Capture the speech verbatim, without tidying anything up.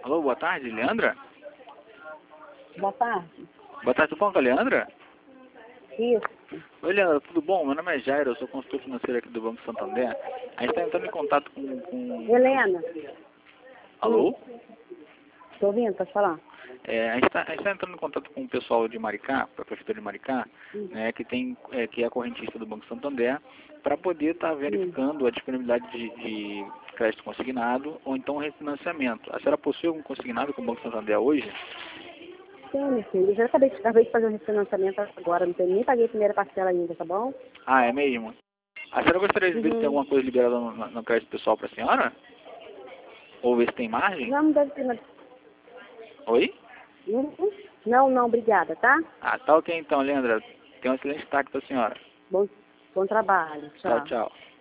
Alô, boa tarde, Leandra? Boa tarde. Boa tarde, tudo bom com a Leandra? Isso. Oi, Leandra, tudo bom? Meu nome é Jairo, eu sou consultor financeiro aqui do Banco Santander. A gente está entrando em contato com... com... Helena. Alô? Hum. Tô ouvindo, pode falar. É, a gente está tá entrando em contato com o pessoal de Maricá, para a Prefeitura de Maricá, Hum. né, que, tem, é, que é a correntista do Banco Santander, para poder estar tá verificando hum. a disponibilidade de, de crédito consignado ou então refinanciamento. A senhora possui algum consignado com o Banco Santander hoje? Sim, meu filho. Eu já acabei, acabei de fazer um refinanciamento agora, não tenho, nem paguei a primeira parcela ainda, tá bom? Ah, é mesmo? A senhora gostaria de ver se tem Uhum. alguma coisa liberada no, no crédito pessoal para a senhora? Ou ver se tem margem? Não, deve ter nada. Oi? Uhum. Não, não, obrigada, tá? Ah, tá ok então, Leandra. Tenha um excelente tarde para a senhora. Bom, bom trabalho. Tchau, Tchau. tchau.